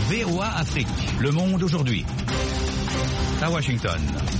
VOA Afrique, le monde aujourd'hui. À Washington.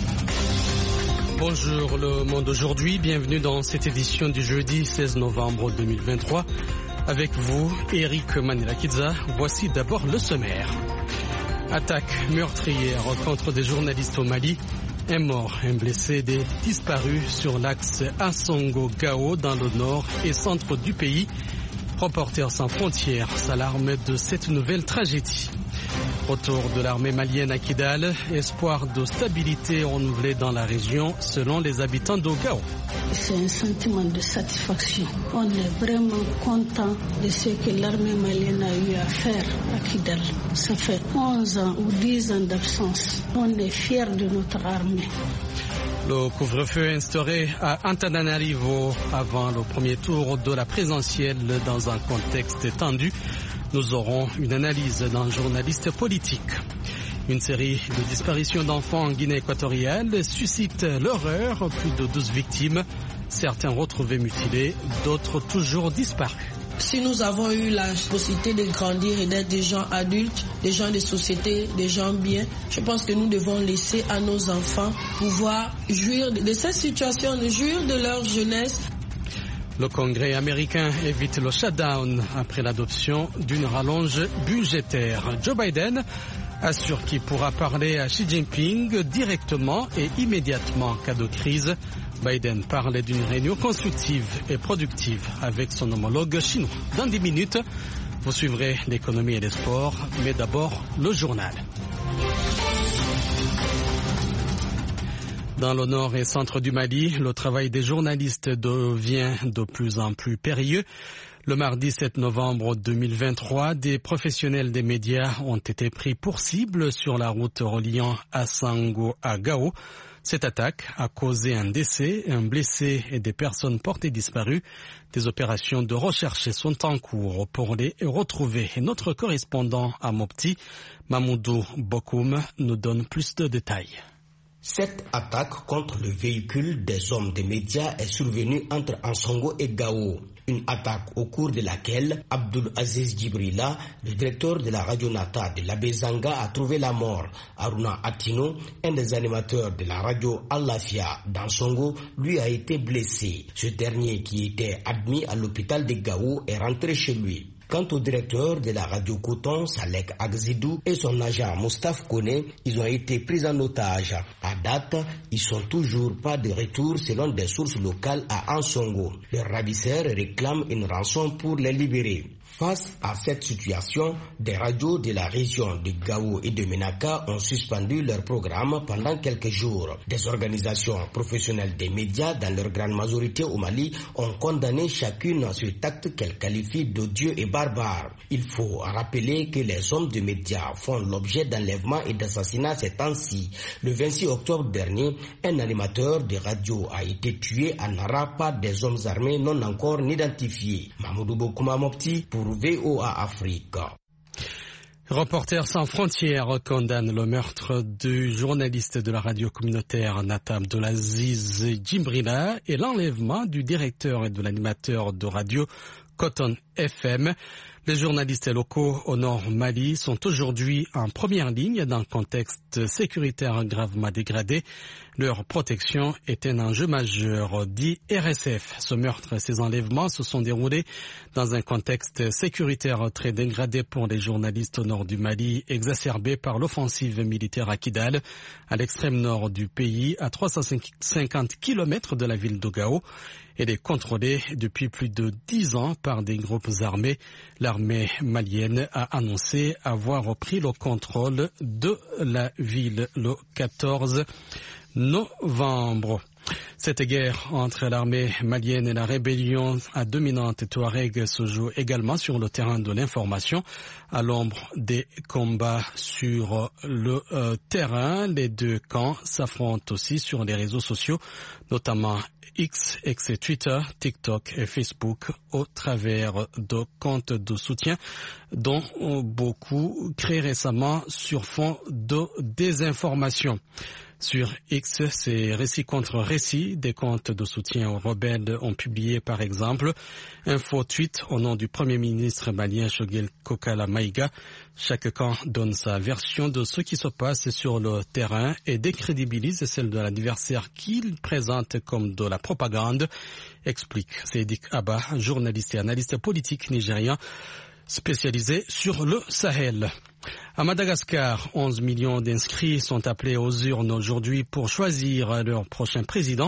Bonjour le monde aujourd'hui, bienvenue dans cette édition du jeudi 16 novembre 2023. Avec vous, Eric Manilakidza, voici d'abord le sommaire. Attaque meurtrière contre des journalistes au Mali. Un mort, un blessé, des disparus sur l'axe Assongo-Gao dans le nord et centre du pays. Reporters sans frontières s'alarment de cette nouvelle tragédie. Retour de l'armée malienne à Kidal, espoir de stabilité renouvelé dans la région selon les habitants d'Ogao. C'est un sentiment de satisfaction. On est vraiment content de ce que l'armée malienne a eu à faire à Kidal. Ça fait 11 ans ou 10 ans d'absence. On est fiers de notre armée. Le couvre-feu instauré à Antananarivo avant le premier tour de la présidentielle dans un contexte tendu. Nous aurons une analyse d'un journaliste politique. Une série de disparitions d'enfants en Guinée équatoriale suscite l'horreur. Plus de 12 victimes, certains retrouvés mutilés, d'autres toujours disparus. Si nous avons eu la possibilité de grandir et d'être des gens adultes, des gens de société, des gens bien, je pense que nous devons laisser à nos enfants pouvoir jouir de cette situation, de jouir de leur jeunesse. Le Congrès américain évite le shutdown après l'adoption d'une rallonge budgétaire. Joe Biden assure qu'il pourra parler à Xi Jinping directement et immédiatement en cas de crise. Biden parle d'une réunion constructive et productive avec son homologue chinois. Dans 10 minutes, vous suivrez l'économie et les sports, mais d'abord le journal. Dans le nord et centre du Mali, le travail des journalistes devient de plus en plus périlleux. Le mardi 7 novembre 2023, des professionnels des médias ont été pris pour cible sur la route reliant Assango à Gao. Cette attaque a causé un décès, un blessé et des personnes portées disparues. Des opérations de recherche sont en cours pour les retrouver. Et notre correspondant à Mopti, Mamoudou Bokoum, nous donne plus de détails. Cette attaque contre le véhicule des hommes des médias est survenue entre Ansongo et Gao. Une attaque au cours de laquelle Abdul Aziz Djibrila, le directeur de la radio Nata de l'Abezanga, a trouvé la mort. Aruna Atino, un des animateurs de la radio Al-Lafia d'Ansongo, lui a été blessé. Ce dernier, qui était admis à l'hôpital de Gao, est rentré chez lui. Quant au directeur de la radio Coton, Salek Agzidou, et son agent Moustapha Kone, ils ont été pris en otage. À date, ils sont toujours pas de retour selon des sources locales à Ansongo. Leurs ravisseurs réclament une rançon pour les libérer. Face à cette situation, des radios de la région de Gao et de Menaka ont suspendu leur programme pendant quelques jours. Des organisations professionnelles des médias, dans leur grande majorité au Mali, ont condamné chacune cet acte qu'elles qualifient d'odieux et barbare. Il faut rappeler que les hommes de médias font l'objet d'enlèvements et d'assassinats ces temps-ci. Le 26 octobre dernier, un animateur de radio a été tué à Nara par des hommes armés non encore identifiés. Mamoudou Bokouma Mopti pour VOA Afrique. Reporters sans frontières condamne le meurtre du journaliste de la radio communautaire Nata Abdulaziz Djibrila et l'enlèvement du directeur et de l'animateur de radio Coton FM. Les journalistes locaux au nord Mali sont aujourd'hui en première ligne dans un contexte sécuritaire gravement dégradé. Leur protection est un enjeu majeur, dit RSF. Ce meurtre et ces enlèvements se sont déroulés dans un contexte sécuritaire très dégradé pour les journalistes au nord du Mali, exacerbé par l'offensive militaire à Kidal, à l'extrême nord du pays, à 350 km de la ville de Gao. Elle est contrôlée depuis plus de 10 ans par des groupes armés. L'armée malienne a annoncé avoir repris le contrôle de la ville le 14 novembre. Cette guerre entre l'armée malienne et la rébellion à dominante touareg se joue également sur le terrain de l'information. À l'ombre des combats sur le terrain, les deux camps s'affrontent aussi sur les réseaux sociaux, notamment X, ex-Twitter, TikTok et Facebook, au travers de comptes de soutien dont beaucoup créés récemment sur fond de désinformation. Sur X, ces récits contre récits, des comptes de soutien aux rebelles ont publié par exemple un faux tweet au nom du Premier ministre malien Choguel Kokala Maïga. Chaque camp donne sa version de ce qui se passe sur le terrain et décrédibilise celle de l'adversaire qu'il présente comme de la propagande, explique Sédik Abba, journaliste et analyste politique nigérien spécialisé sur le Sahel. À Madagascar, 11 millions d'inscrits sont appelés aux urnes aujourd'hui pour choisir leur prochain président.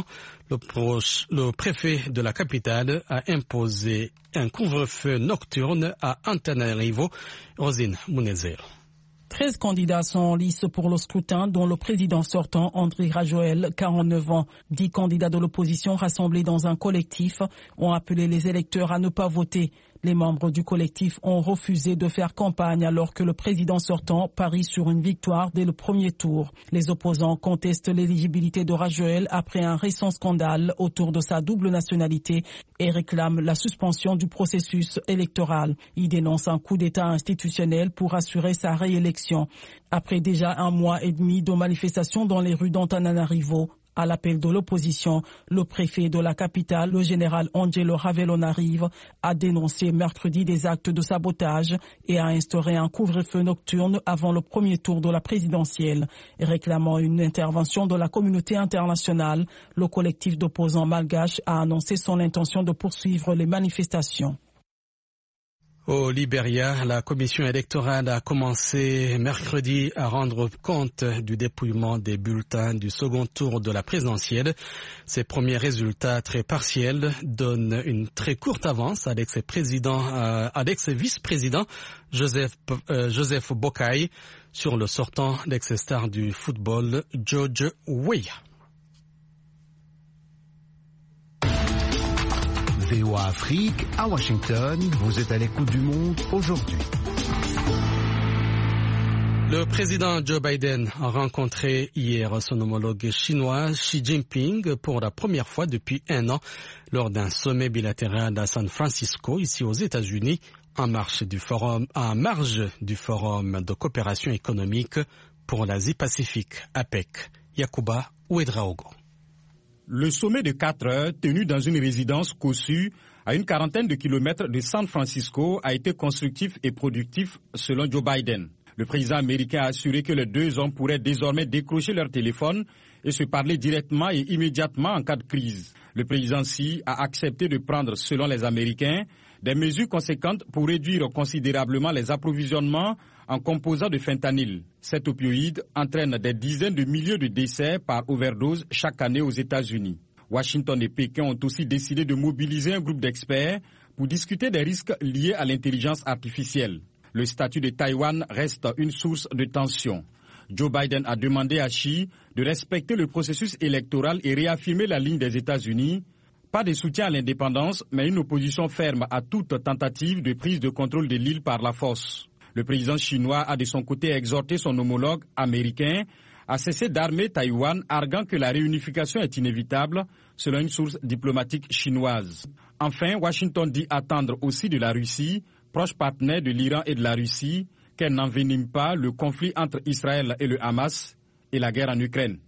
Le préfet de la capitale a imposé un couvre-feu nocturne à Antananarivo. Rosine Mounezero. 13 candidats sont en lice pour le scrutin, dont le président sortant, Andry Rajoel, 49 ans. 10 candidats de l'opposition rassemblés dans un collectif ont appelé les électeurs à ne pas voter. Les membres du collectif ont refusé de faire campagne alors que le président sortant parie sur une victoire dès le premier tour. Les opposants contestent l'éligibilité de Rajoel après un récent scandale autour de sa double nationalité et réclament la suspension du processus électoral. Ils dénoncent un coup d'État institutionnel pour assurer sa réélection. Après déjà 1 mois et demi de manifestations dans les rues d'Antananarivo, à l'appel de l'opposition, le préfet de la capitale, le général Angelo Ravelonarive, a dénoncé mercredi des actes de sabotage et a instauré un couvre-feu nocturne avant le premier tour de la présidentielle. Réclamant une intervention de la communauté internationale, le collectif d'opposants malgaches a annoncé son intention de poursuivre les manifestations. Au Libéria, la commission électorale a commencé mercredi à rendre compte du dépouillement des bulletins du second tour de la présidentielle. Ces premiers résultats très partiels donnent une très courte avance à l'ex-vice-président Joseph Boakai sur le sortant, l'ex-star du football George Weah. VOA Afrique, à Washington, vous êtes à l'écoute du monde aujourd'hui. Le président Joe Biden a rencontré hier son homologue chinois Xi Jinping pour la première fois depuis 1 an lors d'un sommet bilatéral à San Francisco, ici aux États-Unis, en marge du forum de coopération économique pour l'Asie-Pacifique, APEC. Yacouba Ouedraogo. Le sommet de 4 heures, tenu dans une résidence cossue à une quarantaine de kilomètres de San Francisco, a été constructif et productif selon Joe Biden. Le président américain a assuré que les 2 hommes pourraient désormais décrocher leur téléphone et se parler directement et immédiatement en cas de crise. Le président Xi a accepté de prendre, selon les Américains, des mesures conséquentes pour réduire considérablement les approvisionnements en composants de fentanyl. Cet opioïde entraîne des dizaines de milliers de décès par overdose chaque année aux États-Unis. Washington et Pékin ont aussi décidé de mobiliser un groupe d'experts pour discuter des risques liés à l'intelligence artificielle. Le statut de Taïwan reste une source de tension. Joe Biden a demandé à Xi de respecter le processus électoral et réaffirmer la ligne des États-Unis. Pas de soutien à l'indépendance, mais une opposition ferme à toute tentative de prise de contrôle de l'île par la force. Le président chinois a de son côté exhorté son homologue américain à cesser d'armer Taïwan, arguant que la réunification est inévitable, selon une source diplomatique chinoise. Enfin, Washington dit attendre aussi de la Russie, proche partenaire de l'Iran et de la Russie, qu'elle n'envenime pas le conflit entre Israël et le Hamas et la guerre en Ukraine.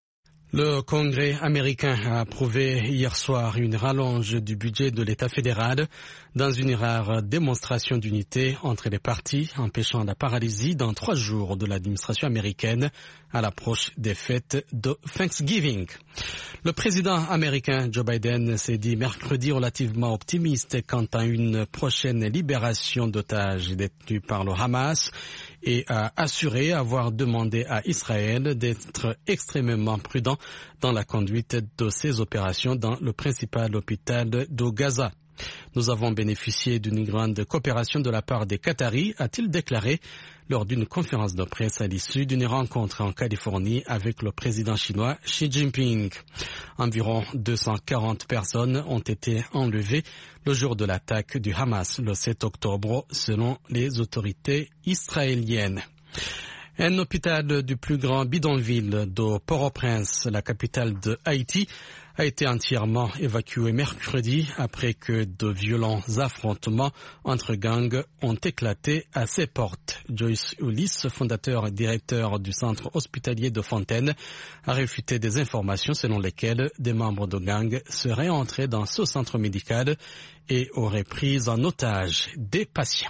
Le Congrès américain a approuvé hier soir une rallonge du budget de l'État fédéral dans une rare démonstration d'unité entre les partis, empêchant la paralysie dans 3 jours de l'administration américaine à l'approche des fêtes de Thanksgiving. Le président américain Joe Biden s'est dit mercredi relativement optimiste quant à une prochaine libération d'otages détenus par le Hamas et a assuré avoir demandé à Israël d'être extrêmement prudent dans la conduite de ses opérations dans le principal hôpital de Gaza. Nous avons bénéficié d'une grande coopération de la part des Qataris, a-t-il déclaré lors d'une conférence de presse à l'issue d'une rencontre en Californie avec le président chinois Xi Jinping. Environ 240 personnes ont été enlevées le jour de l'attaque du Hamas le 7 octobre, selon les autorités israéliennes. Un hôpital du plus grand bidonville de Port-au-Prince, la capitale de Haïti, a été entièrement évacué mercredi après que de violents affrontements entre gangs ont éclaté à ses portes. Joyce Ulysse, fondateur et directeur du centre hospitalier de Fontaine, a réfuté des informations selon lesquelles des membres de gangs seraient entrés dans ce centre médical et auraient pris en otage des patients.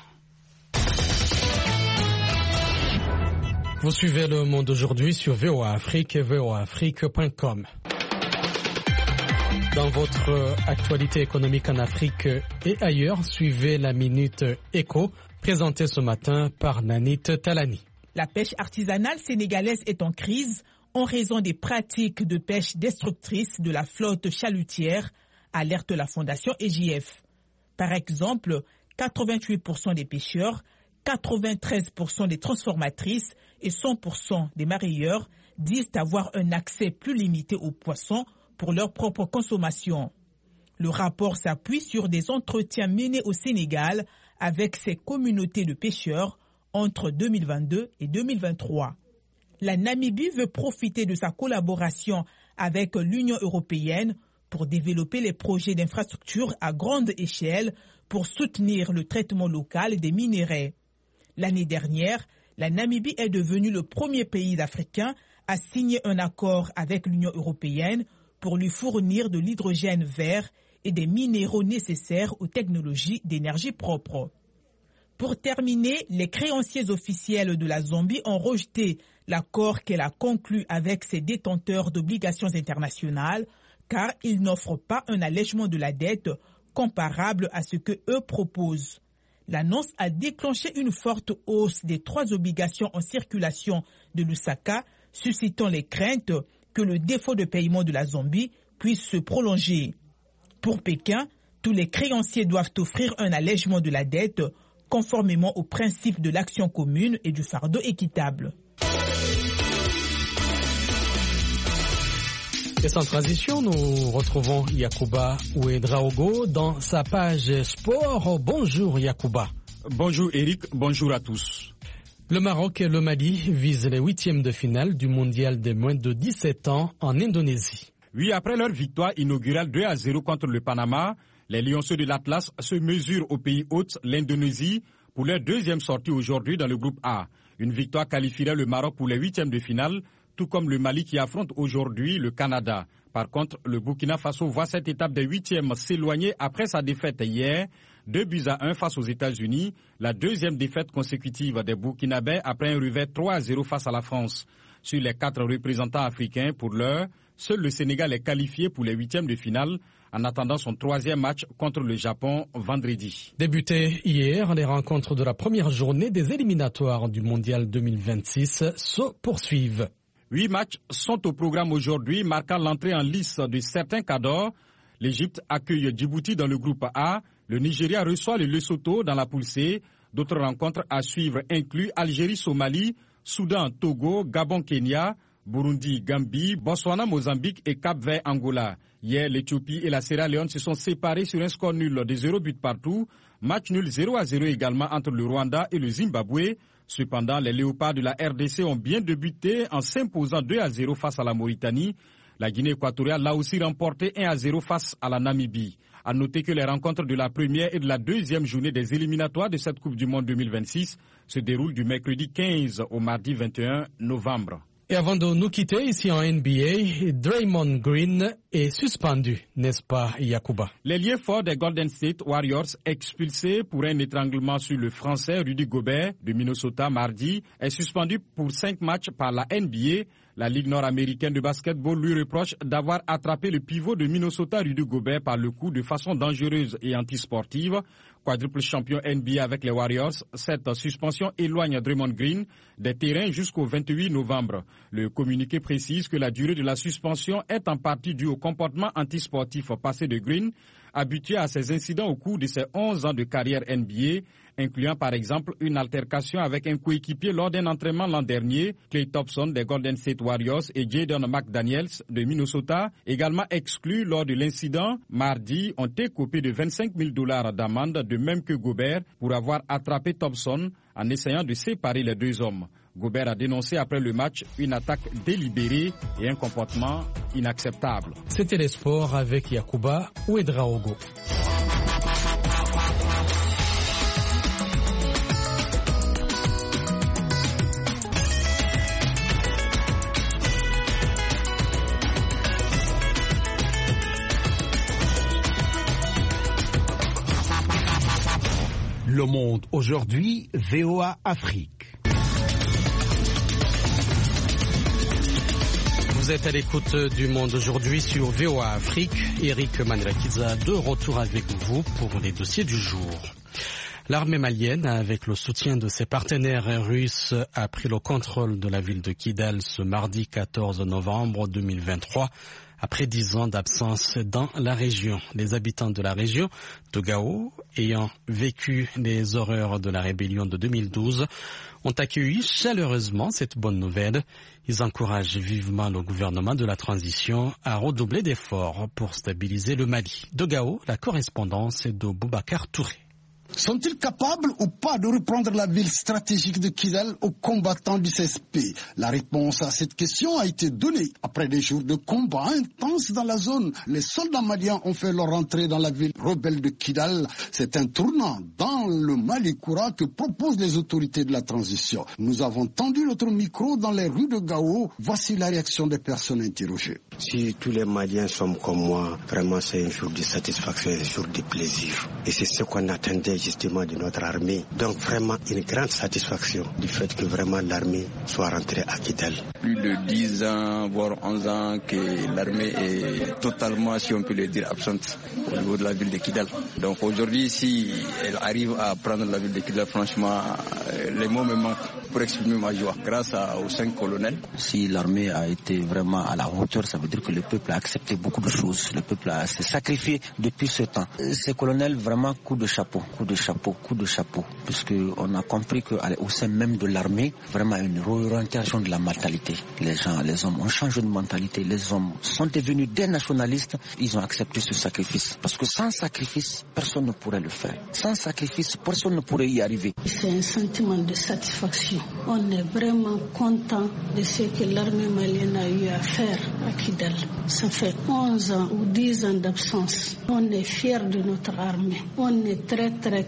Vous suivez Le Monde aujourd'hui sur VOA Afrique et voaafrique.com. Dans votre actualité économique en Afrique et ailleurs, suivez la Minute Éco, présentée ce matin par Nanit Talani. La pêche artisanale sénégalaise est en crise en raison des pratiques de pêche destructrices de la flotte chalutière, alerte la Fondation EJF. Par exemple, 88% des pêcheurs, 93% des transformatrices et 100% des marailleurs disent avoir un accès plus limité aux poissons pour leur propre consommation. Le rapport s'appuie sur des entretiens menés au Sénégal avec ces communautés de pêcheurs entre 2022 et 2023. La Namibie veut profiter de sa collaboration avec l'Union européenne pour développer les projets d'infrastructures à grande échelle pour soutenir le traitement local des minerais. L'année dernière, la Namibie est devenue le premier pays africain à signer un accord avec l'Union européenne pour lui fournir de l'hydrogène vert et des minéraux nécessaires aux technologies d'énergie propre. Pour terminer, les créanciers officiels de la Zambie ont rejeté l'accord qu'elle a conclu avec ses détenteurs d'obligations internationales car il n'offre pas un allègement de la dette comparable à ce que eux proposent. L'annonce a déclenché une forte hausse des 3 obligations en circulation de Lusaka, suscitant les craintes que le défaut de paiement de la Zambie puisse se prolonger. Pour Pékin, tous les créanciers doivent offrir un allègement de la dette conformément aux principes de l'action commune et du fardeau équitable. Et sans transition, nous retrouvons Yacouba Ouedraogo dans sa page sport. Bonjour Yacouba. Bonjour Eric, bonjour à tous. Le Maroc et le Mali visent les 8e de finale du mondial des moins de 17 ans en Indonésie. Oui, après leur victoire inaugurale 2-0 contre le Panama, les Lionceaux de l'Atlas se mesurent au pays hôte, l'Indonésie, pour leur 2e sortie aujourd'hui dans le groupe A. Une victoire qualifierait le Maroc pour les 8e de finale, tout comme le Mali qui affronte aujourd'hui le Canada. Par contre, le Burkina Faso voit cette étape des 8e s'éloigner après sa défaite hier, 2-1 face aux États-Unis, la 2e défaite consécutive des Burkinabés après un revers 3-0 face à la France. Sur les 4 représentants africains, pour l'heure, seul le Sénégal est qualifié pour les 8e de finale en attendant son 3e match contre le Japon vendredi. Débutées hier, les rencontres de la première journée des éliminatoires du Mondial 2026 se poursuivent. 8 matchs sont au programme aujourd'hui, marquant l'entrée en lice de certains cadors. L'Égypte accueille Djibouti dans le groupe A. Le Nigeria reçoit le Lesotho dans la poule C. D'autres rencontres à suivre incluent Algérie-Somalie, Soudan-Togo, Gabon-Kenya, Burundi-Gambie, Botswana-Mozambique et Cap-Vert-Angola. Hier, l'Éthiopie et la Sierra Leone se sont séparés sur un score nul de 0 but partout. Match nul 0-0 également entre le Rwanda et le Zimbabwe. Cependant, les Léopards de la RDC ont bien débuté en s'imposant 2-0 face à la Mauritanie. La Guinée équatoriale l'a aussi remporté 1-0 face à la Namibie. À noter que les rencontres de la première et de la 2e journée des éliminatoires de cette Coupe du Monde 2026 se déroulent du mercredi 15 au mardi 21 novembre. Et avant de nous quitter ici en NBA, Draymond Green est suspendu, n'est-ce pas Yacouba? L'ailier fort des Golden State Warriors, expulsé pour un étranglement sur le Français Rudy Gobert de Minnesota mardi, est suspendu pour 5 matchs par la NBA. La Ligue nord-américaine de basketball lui reproche d'avoir attrapé le pivot de Minnesota Rudy Gobert par le cou de façon dangereuse et antisportive. Quadruple champion NBA avec les Warriors, cette suspension éloigne Draymond Green des terrains jusqu'au 28 novembre. Le communiqué précise que la durée de la suspension est en partie due au comportement antisportif passé de Green, habitué à ces incidents au cours de ses 11 ans de carrière NBA, incluant par exemple une altercation avec un coéquipier lors d'un entraînement l'an dernier. Klay Thompson des Golden State Warriors et Jaden McDaniels de Minnesota, également exclus lors de l'incident mardi, ont écopé de $25,000 d'amende, de même que Gobert, pour avoir attrapé Thompson en essayant de séparer les deux hommes. Gobert a dénoncé après le match une attaque délibérée et un comportement inacceptable. C'était les sports avec Yacouba Ouedraogo. Le Monde aujourd'hui, VOA Afrique. Vous êtes à l'écoute du Monde aujourd'hui sur VOA Afrique. Eric Manirakiza de retour avec vous pour les dossiers du jour. L'armée malienne, avec le soutien de ses partenaires russes, a pris le contrôle de la ville de Kidal ce mardi 14 novembre 2023. Après 10 ans d'absence dans la région, les habitants de la région de Gao, ayant vécu les horreurs de la rébellion de 2012, ont accueilli chaleureusement cette bonne nouvelle. Ils encouragent vivement le gouvernement de la transition à redoubler d'efforts pour stabiliser le Mali. De Gao, la correspondance est de Boubacar Touré. Sont-ils capables ou pas de reprendre la ville stratégique de Kidal aux combattants du CSP? La réponse à cette question a été donnée. Après des jours de combats intenses dans la zone, les soldats maliens ont fait leur entrée dans la ville rebelle de Kidal. C'est un tournant dans le Mali-Koura que proposent les autorités de la transition. Nous avons tendu notre micro dans les rues de Gao. Voici la réaction des personnes interrogées. Si tous les Maliens sont comme moi, vraiment c'est un jour de satisfaction, un jour de plaisir. Et c'est ce qu'on attendait justement de notre armée. Donc vraiment une grande satisfaction du fait que vraiment l'armée soit rentrée à Kidal. Plus de 10 ans, voire 11 ans que l'armée est totalement, si on peut le dire, absente au niveau de la ville de Kidal. Donc aujourd'hui, si elle arrive à prendre la ville de Kidal, franchement, les mots me manquent pour exprimer ma joie. Grâce aux 5 colonels. Si l'armée a été vraiment à la hauteur, ça veut dire que le peuple a accepté beaucoup de choses. Le peuple a se sacrifié depuis ce temps. Ces colonels, vraiment, coup de chapeau, puisque on a compris qu'au sein même de l'armée, vraiment une réorientation de la mentalité. Les hommes ont changé de mentalité, les hommes sont devenus des nationalistes, ils ont accepté ce sacrifice. Parce que sans sacrifice, personne ne pourrait le faire. Sans sacrifice, personne ne pourrait y arriver. C'est un sentiment de satisfaction. On est vraiment content de ce que l'armée malienne a eu à faire à Kidal. Ça fait 11 ans ou 10 ans d'absence. On est fiers de notre armée. On est très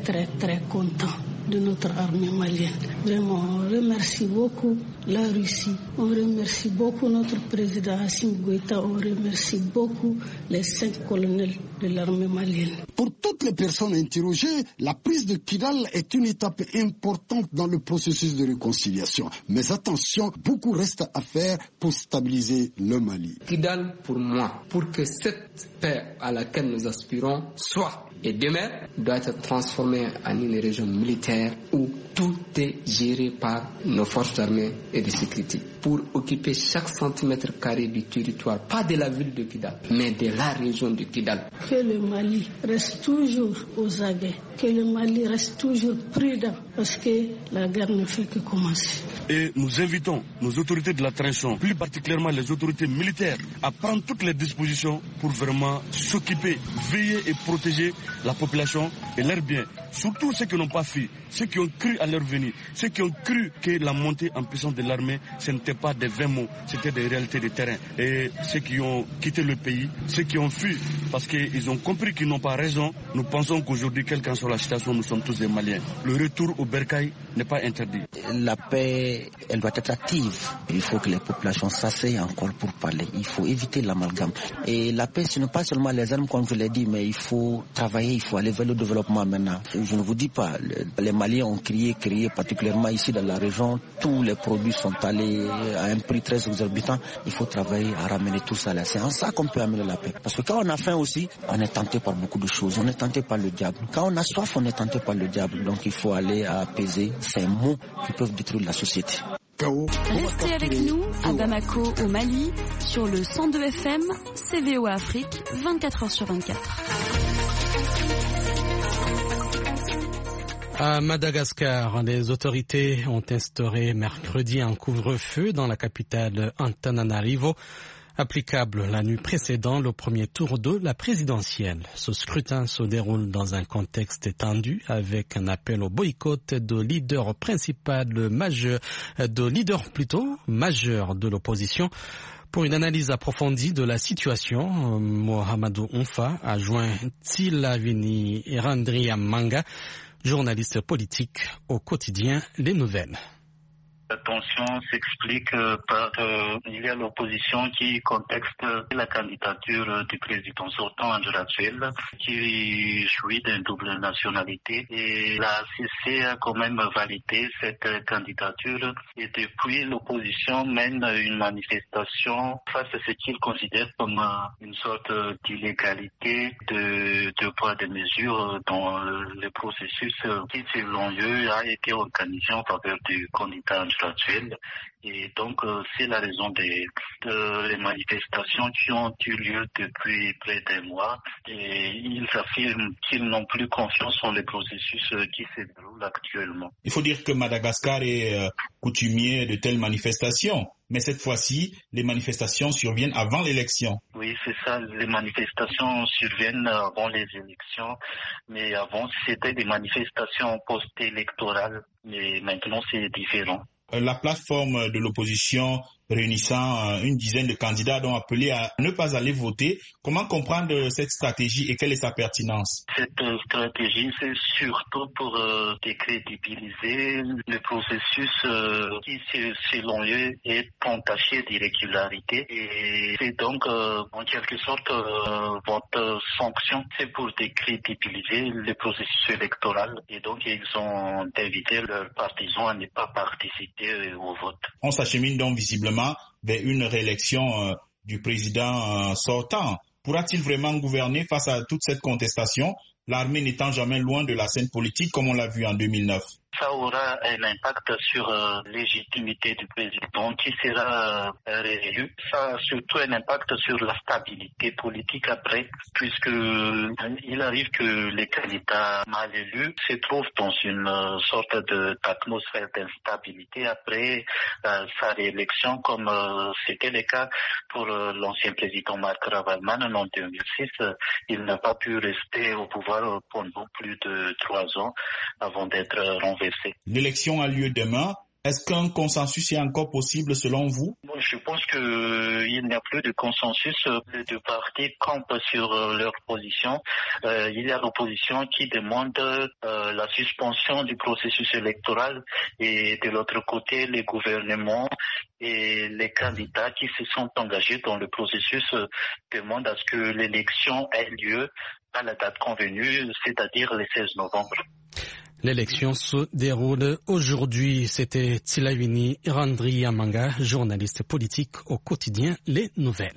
content de notre armée malienne. Vraiment, on remercie beaucoup la Russie, on remercie beaucoup notre président Assimi Goïta, on remercie beaucoup les 5 colonels de l'armée malienne. Pour toutes les personnes interrogées, la prise de Kidal est une étape importante dans le processus de réconciliation. Mais attention, beaucoup reste à faire pour stabiliser le Mali. Kidal, pour moi, pour que cette paix à laquelle nous aspirons soit et demain doit être transformée en une région militaire où tout est géré par nos forces armées et de sécurité pour occuper chaque centimètre carré du territoire, pas de la ville de Kidal, mais de la région de Kidal. Que le Mali reste toujours aux aguets, que le Mali reste toujours prudent, parce que la guerre ne fait que commencer. Et nous invitons nos autorités de la transition, plus particulièrement les autorités militaires, à prendre toutes les dispositions pour vraiment s'occuper, veiller et protéger la population et leurs biens. Surtout ceux qui n'ont pas fui, ceux qui ont cru à leur venir, ceux qui ont cru que la montée en puissance de l'armée, ce n'était pas des vains mots, c'était des réalités de terrain. Et ceux qui ont quitté le pays, ceux qui ont fui, parce qu'ils ont compris qu'ils n'ont pas raison, nous pensons qu'aujourd'hui, quelle qu'en soit la situation, nous sommes tous des Maliens. Le retour au bercail n'est pas interdit. La paix, elle doit être active. Il faut que les populations s'asseyent encore pour parler. Il faut éviter l'amalgame. Et la paix, ce n'est pas seulement les armes, comme je l'ai dit, mais il faut travailler, il faut aller vers le développement maintenant. Je ne vous dis pas, les Maliens ont crié, particulièrement ici dans la région. Tous les produits sont allés à un prix très exorbitant. Il faut travailler à ramener tout ça là. C'est en ça qu'on peut amener la paix. Parce que quand on a faim aussi, on est tenté par beaucoup de choses. On est tenté par le diable. Quand on a soif, on est tenté par le diable. Donc il faut aller à apaiser ces mots qui peuvent détruire la société. Restez avec nous à Bamako, au Mali, sur le 102 FM, CVO Afrique, 24h sur 24. À Madagascar, les autorités ont instauré mercredi un couvre-feu dans la capitale Antananarivo applicable la nuit précédant le premier tour de la présidentielle. Ce scrutin se déroule dans un contexte tendu avec un appel au boycott de leader majeur de l'opposition. Pour une analyse approfondie de la situation, Mohamedou Onfa a joint Tilavini Irandriamanga, journaliste politique au quotidien Les Nouvelles. La tension s'explique par il y a l'opposition qui contexte la candidature du président sortant André Rajouel qui jouit d'une double nationalité et la CC a quand même validé cette candidature et depuis l'opposition mène une manifestation face à ce qu'il considère comme une sorte d'illégalité de poids de mesure dans le processus qui selon eux a été organisé en faveur du candidat actuelle. Et donc, c'est la raison des manifestations qui ont eu lieu depuis près d'un mois. Et ils affirment qu'ils n'ont plus confiance en le processus qui se déroule actuellement. Il faut dire que Madagascar est coutumier de telles manifestations. Mais cette fois-ci, les manifestations surviennent avant l'élection. Oui, c'est ça. Les manifestations surviennent avant les élections. Mais avant, c'était des manifestations post-électorales. Mais maintenant, c'est différent. La plateforme de l'opposition réunissant une dizaine de candidats ont appelé à ne pas aller voter. Comment comprendre cette stratégie et quelle est sa pertinence? Cette stratégie, c'est surtout pour décrédibiliser le processus qui, selon eux, est entaché d'irrégularité. Et c'est donc, en quelque sorte, votre sanction, c'est pour décrédibiliser le processus électoral. Et donc, ils ont invité leurs partisans à ne pas participer au vote. On s'achemine donc visiblement vers une réélection du président sortant. Pourra-t-il vraiment gouverner face à toute cette contestation, l'armée n'étant jamais loin de la scène politique comme on l'a vu en 2009? Ça aura un impact sur la légitimité du président qui sera réélu. Ça a surtout un impact sur la stabilité politique après, puisque il arrive que les candidats mal élus se trouvent dans une sorte d'atmosphère d'instabilité après sa réélection, comme c'était le cas pour l'ancien président Marc Ravalman en 2006. Il n'a pas pu rester au pouvoir pendant plus de 3 ans avant d'être renversé. L'élection a lieu demain. Est-ce qu'un consensus est encore possible selon vous? Je pense qu'il n'y a plus de consensus. Les deux partis campent sur leur position. Il y a l'opposition qui demande la suspension du processus électoral et de l'autre côté, les gouvernements et les candidats qui se sont engagés dans le processus demandent à ce que l'élection ait lieu à la date convenue, c'est-à-dire le 16 novembre. L'élection se déroule aujourd'hui. C'était Tilavini Irandriamanga, journaliste politique au quotidien Les Nouvelles.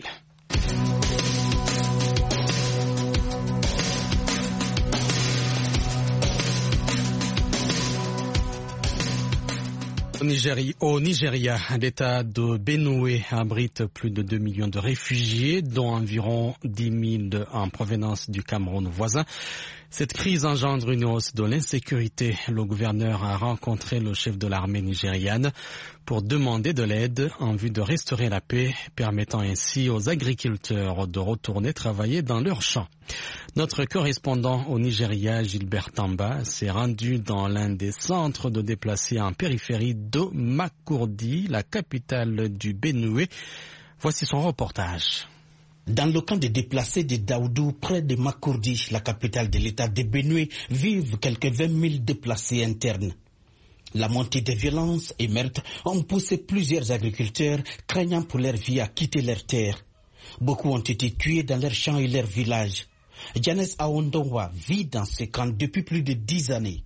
Au Nigeria, l'État de Benue abrite plus de 2 millions de réfugiés, dont environ 10 000 en provenance du Cameroun voisin. Cette crise engendre une hausse de l'insécurité. Le gouverneur a rencontré le chef de l'armée nigériane pour demander de l'aide en vue de restaurer la paix, permettant ainsi aux agriculteurs de retourner travailler dans leurs champs. Notre correspondant au Nigeria, Gilbert Tamba, s'est rendu dans l'un des centres de déplacés en périphérie de Makurdi, la capitale du Benue. Voici son reportage. Dans le camp de déplacés de Daoudou, près de Makurdi, la capitale de l'État de Benue, vivent quelques 20 000 déplacés internes. La montée des violences et meurtres ont poussé plusieurs agriculteurs, craignant pour leur vie, à quitter leurs terres. Beaucoup ont été tués dans leurs champs et leurs villages. Janes Aondowa vit dans ce camp depuis plus de 10 années.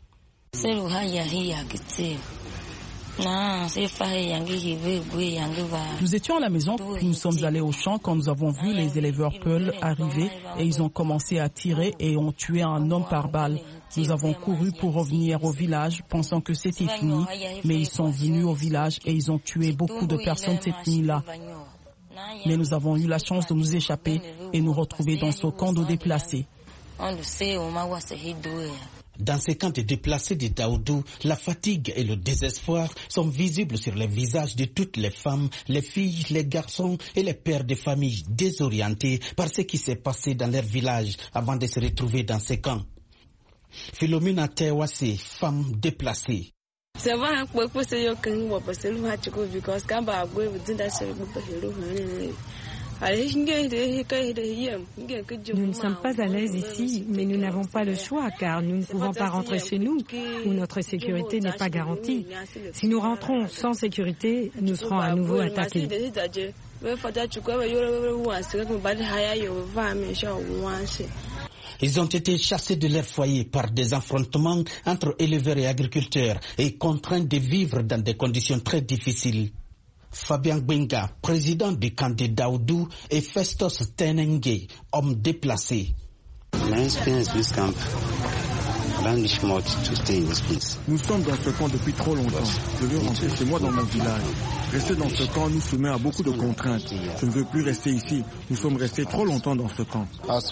Nous étions à la maison, puis nous sommes allés au champ quand nous avons vu les éleveurs Peul arriver et ils ont commencé à tirer et ont tué un homme par balle. Nous avons couru pour revenir au village pensant que c'était fini, mais ils sont venus au village et ils ont tué beaucoup de personnes cette nuit-là. Mais nous avons eu la chance de nous échapper et nous retrouver dans ce camp de déplacés. Dans ces camps de déplacés de Daoudou, la fatigue et le désespoir sont visibles sur les visages de toutes les femmes, les filles, les garçons et les pères de famille désorientés par ce qui s'est passé dans leur village avant de se retrouver dans ces camps. Philomena Tewase, femme déplacée. Nous ne sommes pas à l'aise ici, mais nous n'avons pas le choix car nous ne pouvons pas rentrer chez nous où notre sécurité n'est pas garantie. Si nous rentrons sans sécurité, nous serons à nouveau attaqués. Ils ont été chassés de leur foyer par des affrontements entre éleveurs et agriculteurs et contraints de vivre dans des conditions très difficiles. Fabien Gbenga, président du camp de Daoudou, et Festos Tenenge, homme déplacé. Nous sommes dans ce camp depuis trop longtemps. Je veux rentrer chez moi dans mon village. Rester dans ce camp nous soumet à beaucoup de contraintes. Je ne veux plus rester ici. Nous sommes restés trop longtemps dans ce camp.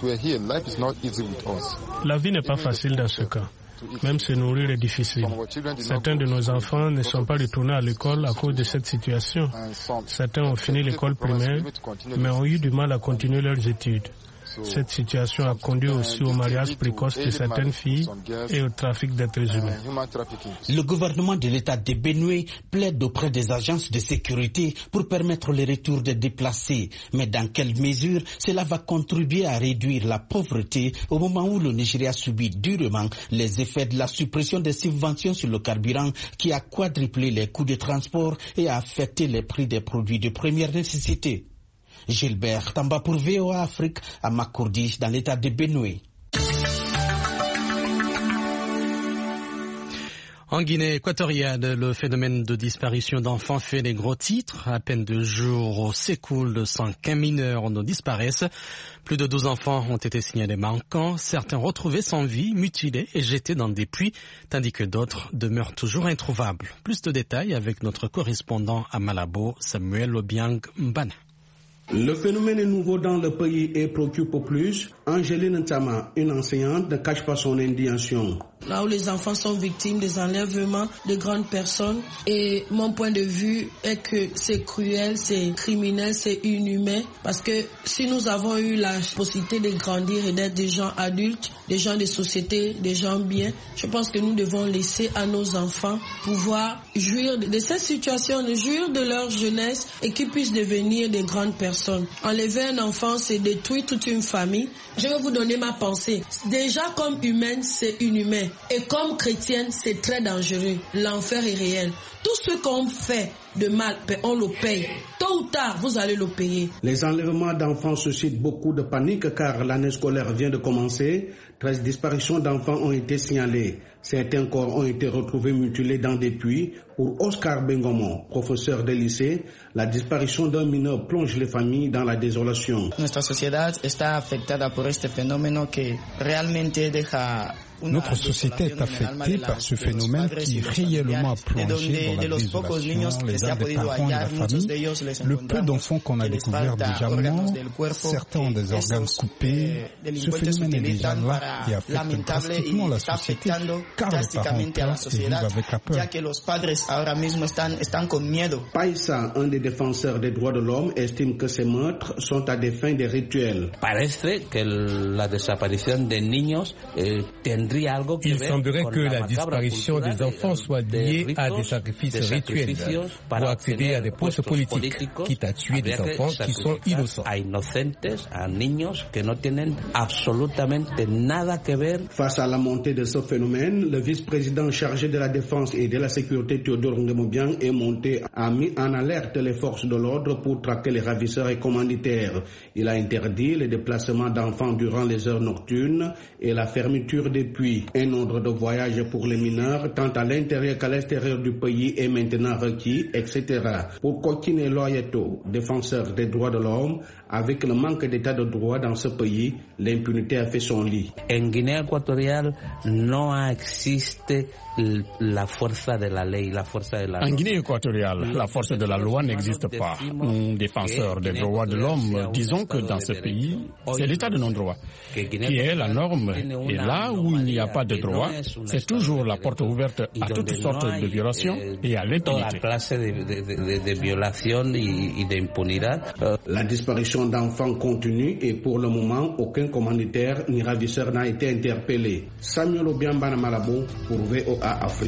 La vie n'est pas facile dans ce camp. Même se nourrir est difficile. Certains de nos enfants ne sont pas retournés à l'école à cause de cette situation. Certains ont fini l'école primaire, mais ont eu du mal à continuer leurs études. Cette situation a conduit aussi au mariage précoce de certaines filles et au trafic d'êtres humains. Le gouvernement de l'État de Benue plaide auprès des agences de sécurité pour permettre le retour des déplacés. Mais dans quelle mesure cela va contribuer à réduire la pauvreté au moment où le Nigeria subit durement les effets de la suppression des subventions sur le carburant qui a quadruplé les coûts de transport et a affecté les prix des produits de première nécessité? Gilbert Tamba pour VOA Afrique à Makurdi dans l'état de Benue. En Guinée équatoriale, le phénomène de disparition d'enfants fait des gros titres. À peine 2 jours s'écoulent sans qu'un mineur ne disparaisse. Plus de 12 enfants ont été signalés manquants, certains retrouvés sans vie, mutilés et jetés dans des puits, tandis que d'autres demeurent toujours introuvables. Plus de détails avec notre correspondant à Malabo, Samuel Obiang Mbana. Le phénomène est nouveau dans le pays et préoccupe plus. Angéline Ntama, une enseignante, ne cache pas son indignation. Là où les enfants sont victimes des enlèvements de grandes personnes, et mon point de vue est que c'est cruel, c'est criminel, c'est inhumain, parce que si nous avons eu la possibilité de grandir et d'être des gens adultes, des gens de société, des gens bien, je pense que nous devons laisser à nos enfants pouvoir jouir de cette situation, jouir de leur jeunesse et qu'ils puissent devenir des grandes personnes. Enlever un enfant, c'est détruire toute une famille. Je vais vous donner ma pensée. Déjà comme humaine, c'est inhumain. Et comme chrétienne, c'est très dangereux. L'enfer est réel. Tout ce qu'on fait de mal, on le paye. Tôt ou tard, vous allez le payer. Les enlèvements d'enfants suscitent beaucoup de panique car l'année scolaire vient de commencer. 13 disparitions d'enfants ont été signalées. Certains corps ont été retrouvés mutilés dans des puits. Pour Oscar Bengomo, professeur de lycée, la disparition d'un mineur plonge les familles dans la désolation. Nuestra sociedad está afectada por este fenómeno que realmente deja. Notre société est affectée par ce phénomène qui réellement a plongé dans la désolation les âmes des parents et la famille. Le peu d'enfants qu'on a découvert déjà morts, certains ont des organes coupés. Ce phénomène est déjà là et affecte drastiquement la société car les parents ont peur et vivent avec la peur. Paisa, un des défenseurs des droits de l'homme, estime que ces meurtres sont à des fins de rituels. Il semblerait que la disparition des enfants soit liée à des sacrifices rituels pour accéder à des postes politiques, quitte à tuer des enfants qui sont innocents. Face à la montée de ce phénomène, le vice-président chargé de la défense et de la sécurité Théodore Nguemobiang a mis en alerte les forces de l'ordre pour traquer les ravisseurs et commanditaires. Il a interdit les déplacements d'enfants durant les heures nocturnes et la fermeture des puits. Un ordre de voyage pour les mineurs, tant à l'intérieur qu'à l'extérieur du pays, est maintenant requis, etc. Pour Kokine Loyeto, défenseur des droits de l'homme, avec le manque d'état de droit dans ce pays, l'impunité a fait son lit. En Guinée équatoriale, no existe la fuerza de la ley, la fuerza de la loi. En Guinée équatoriale, la force de la loi n'existe pas. Nous, défenseurs des droits de l'homme, disons que dans ce pays, c'est l'état de non-droit qui est la norme. Et là où il il n'y a pas de droit, c'est toujours la porte ouverte à toutes sortes de violations et à l'impunité. La disparition d'enfants continue et pour le moment, aucun commanditaire ni ravisseur n'a été interpellé. Samuel Obiambana Malabo pour VOA Afrique.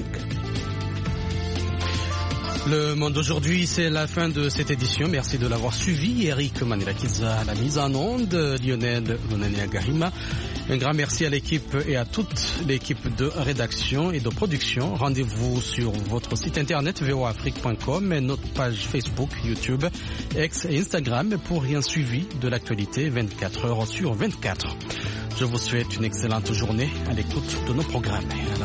Le Monde d'aujourd'hui, c'est la fin de cette édition. Merci de l'avoir suivi. Eric Manelakiza à la mise en onde, Lionel Lonania-Garima. Un grand merci à l'équipe et à toute l'équipe de rédaction et de production. Rendez-vous sur votre site internet voafrique.com et notre page Facebook, YouTube, X et Instagram pour un suivi de l'actualité 24 heures sur 24. Je vous souhaite une excellente journée à l'écoute de nos programmes.